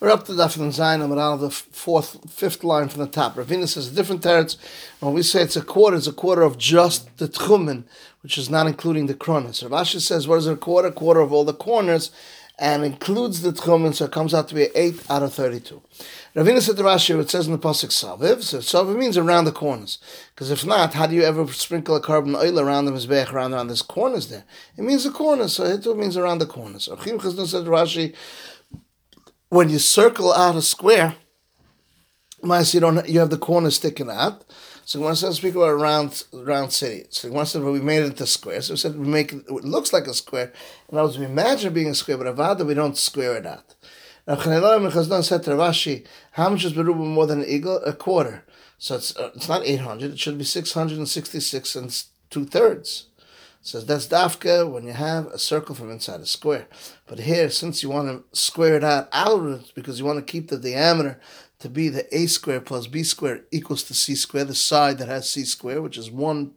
We're up to Daf Nun Zayin Amar the fifth line from the top. Ravina says a different teretz. When we say it's a quarter of just the tchumen, which is not including the kronos. Rav Ashi says, what is a quarter? Quarter of all the corners, and includes the tchumen, so it comes out to be 8 out of 32. Ravina said to Rashi, it says in the pasuk Saviv, so Saviv means around the corners. Because if not, how do you ever sprinkle a carbon oil around the mizbeach, around this corners there? It means the corners, so it means around the corners. So Achim Chazon said to Rashi, when you circle out a square, you have the corners sticking out. So Gemara says speak about a round city. So Gemara said, well, we made it into square. So we said we make it looks like a square. In other words, we imagine it being a square, but avada we don't square it out. Now Chanellah and Chazdan said to Rashi, how much is beruba more than an eagle? A quarter. So it's not 800. It should be 666 and 2/3. Says that's dafka when you have a circle from inside a square. But here, since you want to square it outwards, because you want to keep the diameter to be the a square plus b square equals to c square, the side that has c square, which is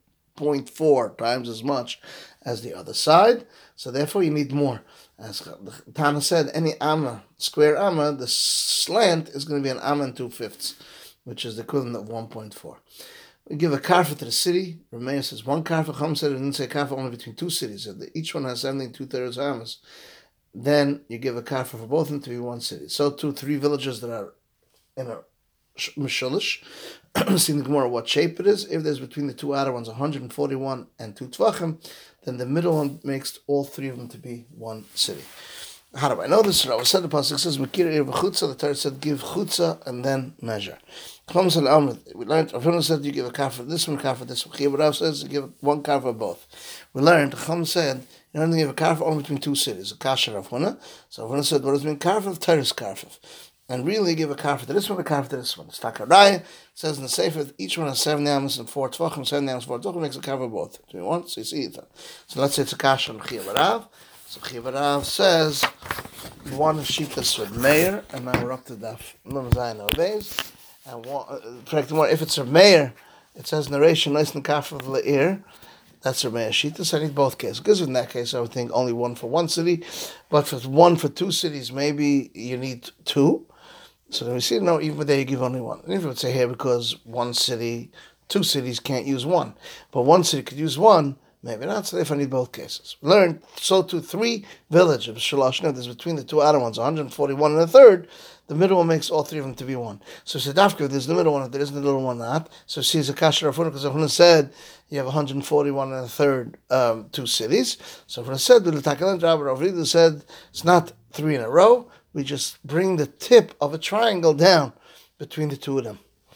1.4 times as much as the other side. So therefore you need more. As Tana said, any amma, square amma, the slant is going to be an amma and 2/5, which is the equivalent of 1.4. We give a karfa to the city. Rameir says one karfa. Chum said it didn't say karfa only between two cities. If each one has 2/3 amas, then you give a karfa for both of them to be one city. So too, 3 villages that are in a mishulish. Seeing the Gemara what shape it is. If there's between the two outer ones 141 and 2 tvachim, then the middle one makes all 3 of them to be one city. How do I know this? I said the pasuk says Mekira v'chutza. The Torah said give chutza and then measure. We learned. Rav said you give a kafir this one, kafir this one. Rav says you give one kafir both. We learned. Chum said you don't give a kafir only between 2 cities. A kasher Rav Huna. So Rav Huna said what does it mean kafir? Torah's kafir. And really give a kafir to this one, a kafir to this one. It's Takaraya. It says in the Sefer each one has 7 yamas and 4 tvachim. 7 yamas, 4 tvachim makes a kafir both. Do you want? So you see it. So let's say it's a kasher Rav. So Chivarav says one shittas with Meir, and now we're up to Daf Nun Zayin nowadays. And if it's a Meir, it says narration nice and kaf of Le'ir. That's a Meir shittas. I need both cases. Because in that case, I would think only one for one city, but for one for 2 cities, maybe you need 2. So then we see no, even there you give only one. And if it would say here because 1 city, 2 cities can't use 1, but 1 city could use 1. Maybe not, so if I need both cases. Learn, so to 3 villages, Shalosh, there's between the 2 outer ones, 141 and 1/3, the middle one makes all 3 of them to be 1. So Sedafka, there's the middle one, if there isn't the little one not. So see, it's a kasher Rafuna, because Rafuna said you have 141 and 1/3, 2 cities. So Rafuna said, with the Takalan Rabbi Rafridu said, it's not 3 in a row, we just bring the tip of a triangle down between the 2 of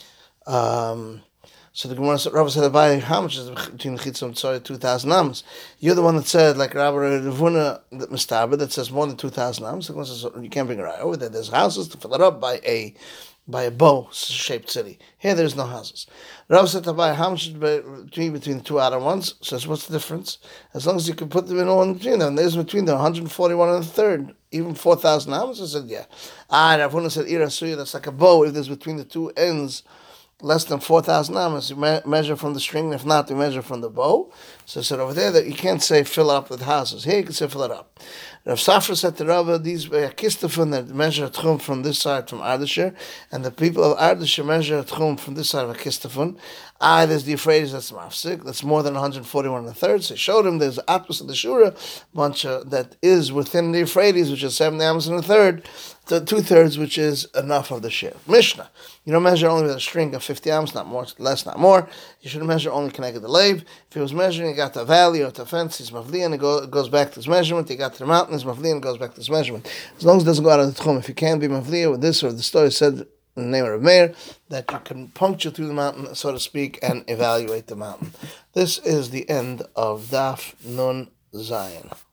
them. So the Gemara Rabbi said, how much is between the Chitzah and Tzorah? 2,000 amos. You're the one that said, like Rabbi Ravuna Mistaba, that says more than 2,000 amos. The Gemara says, you can't bring a raya over there. There's houses to fill it up by a bow-shaped city. Here there's no houses. Rabbi said, how much is between the 2 outer ones? Says, what's the difference? As long as you can put them in one between them. There's between them 141 and 1/3. Even 4,000 amos? I said, yeah. Ravuna said, Ira Suya, that's like a bow. If there's between the 2 ends less than 4,000 amas, you measure from the string. If not, you measure from the bow. So I said over there that you can't say fill up with houses. Here you can say fill it up. Rav Safra said to Rava, these Kistafun that measure tchum from this side from Ardashir, and the people of Ardashir measure tchum from this side of a Kistafun. There's the Euphrates, that's mafsik, that's more than 141 and 1/3. So he showed him there's Atlas of the Shura, bunch that is within the Euphrates, which is 7 amas and 1/3, the 2/3, which is enough of the share. Mishnah, you don't measure only with a string of 50 amas, not more, less, not more. You should measure only connected the lave. If he was measuring, he got to a valley or to a fence, he's mavli, and it goes back to his measurement. He got to the mountain, he's mavli, and goes back to his measurement. As long as it doesn't go out of the tchum. If you can't be mavli with this, or the story said in the name of Meir, that you can puncture through the mountain, so to speak, and evaluate the mountain. This is the end of Daf Nun Zayin.